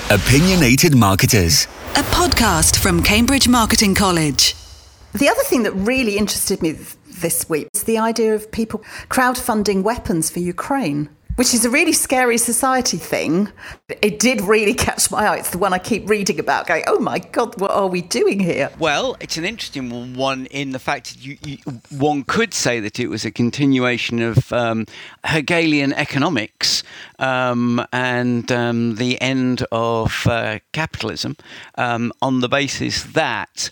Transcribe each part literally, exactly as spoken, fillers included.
Opinionated Marketers, a podcast from Cambridge Marketing College. The other thing that really interested me th- this week is the idea of people crowdfunding weapons for Ukraine, which is a really scary society thing. It did really catch my eye. It's the one I keep reading about, going, oh my God, what are we doing here? Well, it's an interesting one in the fact that you, you, one could say that it was a continuation of um, Hegelian economics um, and um, the end of uh, capitalism um, on the basis that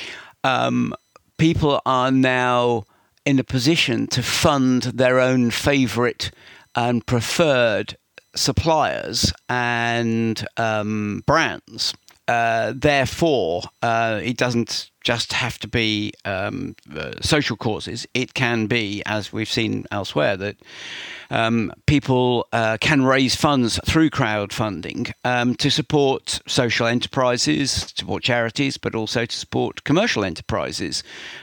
um, people are now in a position to fund their own favourite and preferred suppliers and um, brands. Uh, therefore, uh, it doesn't just have to be um, uh, social causes. It can be, as we've seen elsewhere, that um, people uh, can raise funds through crowdfunding um, to support social enterprises, support charities, but also to support commercial enterprises,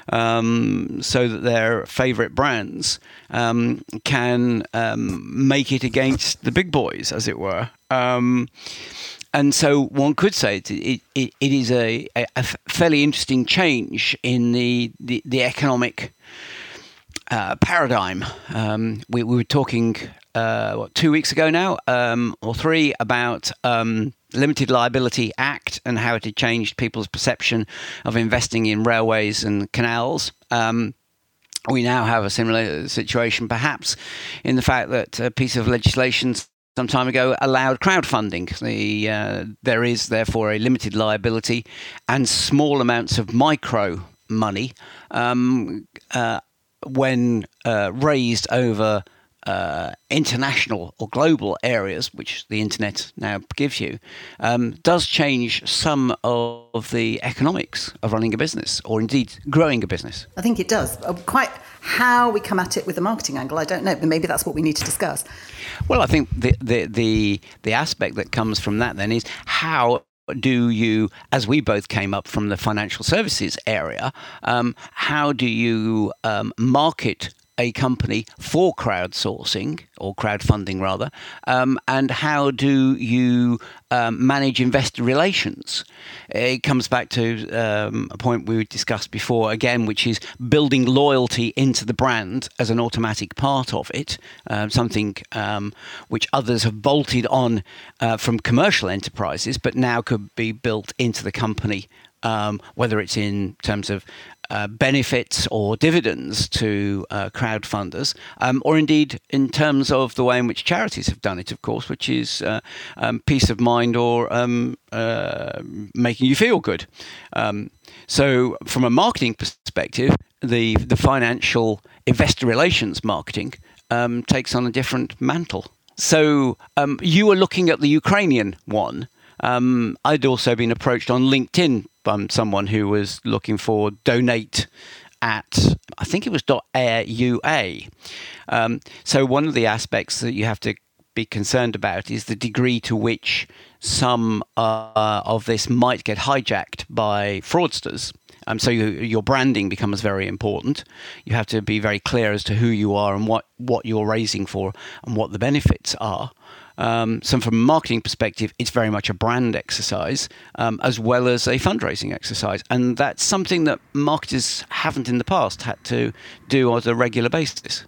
um, so that their favourite brands um, can um, make it against the big boys, as it were. Um, And so one could say it, it, it, it is a, a fairly interesting change in the, the, the economic uh, paradigm. Um, we, we were talking, uh, what, two weeks ago now, um, or three, about um, Limited Liability Act and how it had changed people's perception of investing in railways and canals. Um, we now have a similar situation, perhaps, in the fact that a piece of legislation some time ago allowed crowdfunding. The, uh, there is therefore a limited liability and small amounts of micro money um, uh, when uh, raised over uh, international or global areas, which the internet now gives you, um, does change some of the economics of running a business, or indeed growing a business. I think it does. Quite how we come at it with the marketing angle, I don't know, but maybe that's what we need to discuss. Well, I think the the the, the aspect that comes from that then is how do you, as we both came up from the financial services area, um, how do you um, market a company for crowdsourcing or crowdfunding rather, um, and how do you um, manage investor relations? It comes back to um, a point we discussed before again, which is building loyalty into the brand as an automatic part of it, uh, something um, which others have bolted on uh, from commercial enterprises, but now could be built into the company. Um, whether it's in terms of uh, benefits or dividends to uh, crowdfunders, um, or indeed in terms of the way in which charities have done it, of course, which is uh, um, peace of mind or um, uh, making you feel good. Um, so from a marketing perspective, the, the financial investor relations marketing um, takes on a different mantle. So um, you were looking at the Ukrainian one. Um, I'd also been approached on LinkedIn by someone who was looking for donate at, I think it was .aua. Um, so one of the aspects that you have to be concerned about is the degree to which some uh, of this might get hijacked by fraudsters. Um, so you, your branding becomes very important. You have to be very clear as to who you are and what, what you're raising for and what the benefits are. Um, so from a marketing perspective, it's very much a brand exercise um, as well as a fundraising exercise. And that's something that marketers haven't in the past had to do on a regular basis.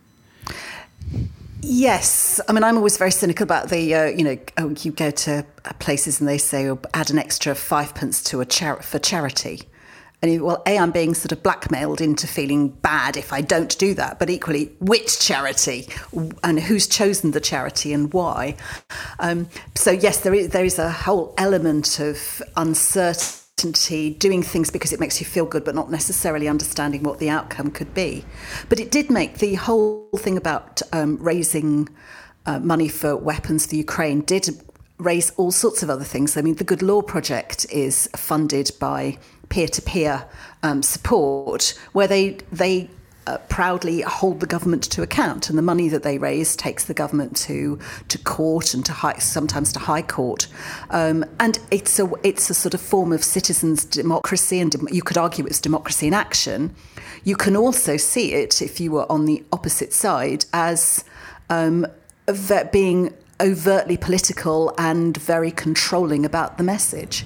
Yes. I mean, I'm always very cynical about the, uh, you know, oh, you go to places and they say, oh, add an extra five pence to a char- for charity. And you, well, A, I'm being sort of blackmailed into feeling bad if I don't do that. But equally, which charity and who's chosen the charity and why? Um, so, yes, there is, there is a whole element of uncertainty, doing things because it makes you feel good, but not necessarily understanding what the outcome could be. But it did make the whole thing about um, raising uh, money for weapons for Ukraine did raise all sorts of other things. I mean, the Good Law Project is funded by peer-to-peer um, support, where they they uh, proudly hold the government to account, and the money that they raise takes the government to to court and to high, sometimes to high court. Um, and it's a it's a sort of form of citizens' democracy, and dem- you could argue it's democracy in action. You can also see it, if you were on the opposite side, as um, that being overtly political and very controlling about the message.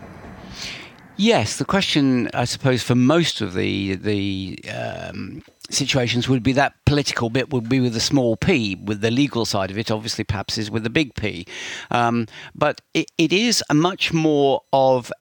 Yes, the question, I suppose, for most of the the um, situations would be that political bit would be with a small p, with the legal side of it, obviously, perhaps is with a big P. Um, but it, it is a much more of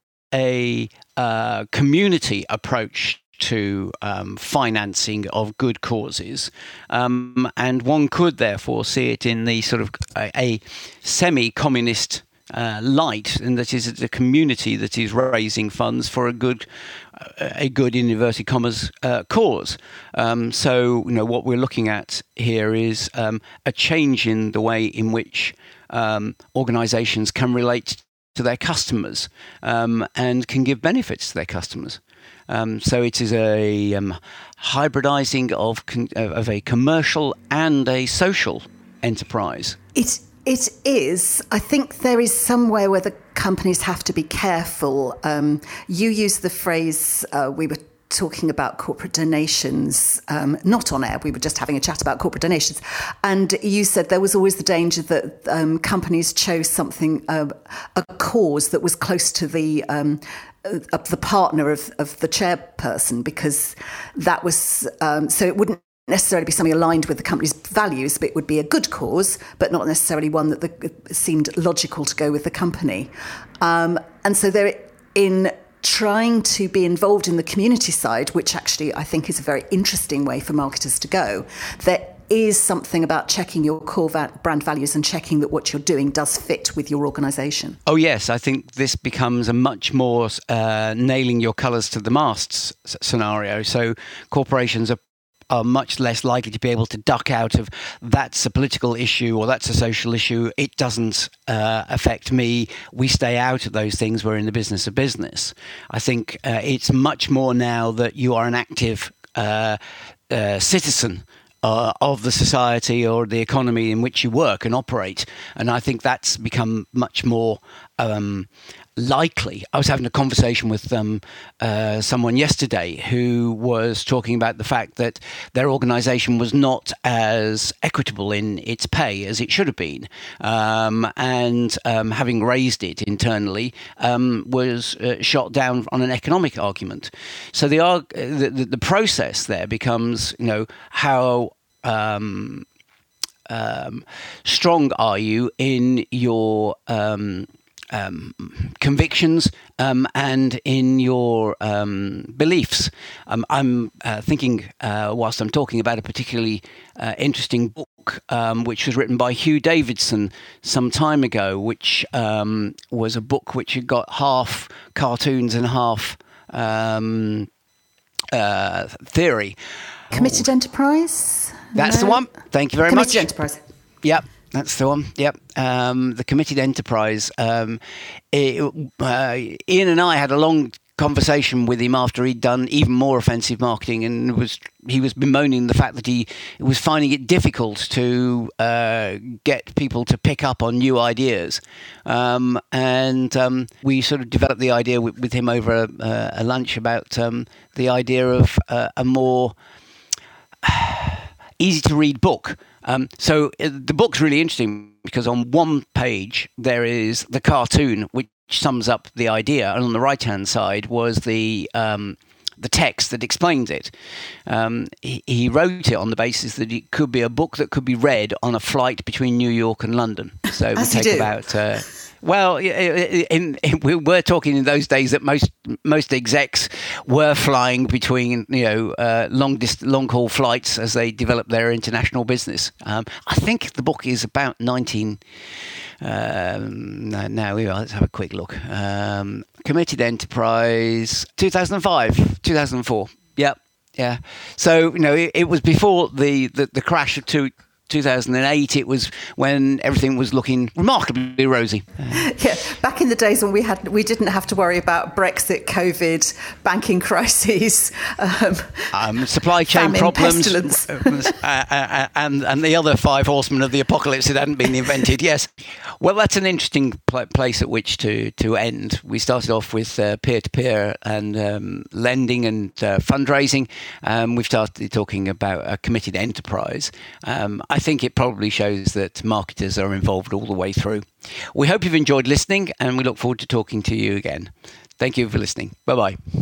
a uh, community approach to um, financing of good causes. Um, and one could therefore see it in the sort of a, a semi-communist Uh, light, and that is a community that is raising funds for a good, uh, a good in inverted commas uh, cause. Um, so, you know, what we're looking at here is um, a change in the way in which um, organisations can relate to their customers um, and can give benefits to their customers. Um, so it is a um, hybridising of con- of a commercial and a social enterprise. It It is. I think there is somewhere where the companies have to be careful. Um, you used the phrase, uh, we were talking about corporate donations, um, not on air, we were just having a chat about corporate donations. And you said there was always the danger that um, companies chose something, uh, a cause that was close to the um, uh, the partner of, of the chairperson, because that was, um, so it wouldn't necessarily be something aligned with the company's values, but it would be a good cause, but not necessarily one that the, seemed logical to go with the company. Um, and so they're in trying to be involved in the community side, which actually I think is a very interesting way for marketers to go. There is something about checking your core va- brand values and checking that what you're doing does fit with your organisation. Oh yes, I think this becomes a much more uh, nailing your colours to the masts scenario. So corporations are are much less likely to be able to duck out of that's a political issue or that's a social issue. It doesn't uh, affect me. We stay out of those things. We're in the business of business. I think uh, it's much more now that you are an active uh, uh, citizen Uh, of the society or the economy in which you work and operate. And I think that's become much more um, likely. I was having a conversation with um, uh, someone yesterday who was talking about the fact that their organisation was not as equitable in its pay as it should have been. Um, and um, having raised it internally um, was uh, shot down on an economic argument. So the, arg- the, the process there becomes, you know, how Um, um, strong are you in your um, um, convictions um, and in your um, beliefs? Um, I'm uh, thinking, uh, whilst I'm talking about a particularly uh, interesting book, um, which was written by Hugh Davidson some time ago, which um, was a book which had got half cartoons and half um, uh, theory. Committed oh. Enterprise? That's no. the one. Thank you very Committed much. Enterprise. Yep, that's the one. Yep. Um, the Committed Enterprise. Um, it, uh, Ian and I had a long conversation with him after he'd done even more offensive marketing, and was he was bemoaning the fact that he was finding it difficult to uh, get people to pick up on new ideas. Um, and um, we sort of developed the idea with, with him over a, uh, a lunch about um, the idea of uh, a more easy to read book. Um, so uh, the book's really interesting because on one page there is the cartoon which sums up the idea, and on the right hand side was the um, the text that explains it. Um, he, he wrote it on the basis that it could be a book that could be read on a flight between New York and London. So it would take about uh, well, in, in, we were talking in those days that most most execs were flying between, you know, uh, long dist- long haul flights as they developed their international business. Um, I think the book is about nineteen. Um, now we are. Let's have a quick look. Um, Committed Enterprise, two thousand five, two thousand four. Yep, yeah. So you know, it, it was before the, the, the crash of two. two thousand eight, it was when everything was looking remarkably rosy. Yeah, back in the days when we had we didn't have to worry about Brexit, COVID, banking crises, um, um, supply chain famine, problems, pestilence. uh, uh, and and the other five horsemen of the apocalypse that hadn't been invented. Yes, well, that's an interesting pl- place at which to to end. We started off with uh, peer-to-peer and um, lending and uh, fundraising. Um, we've started talking about a committed enterprise. Um, I think it probably shows that marketers are involved all the way through. We hope you've enjoyed listening, and we look forward to talking to you again. Thank you for listening. Bye-bye.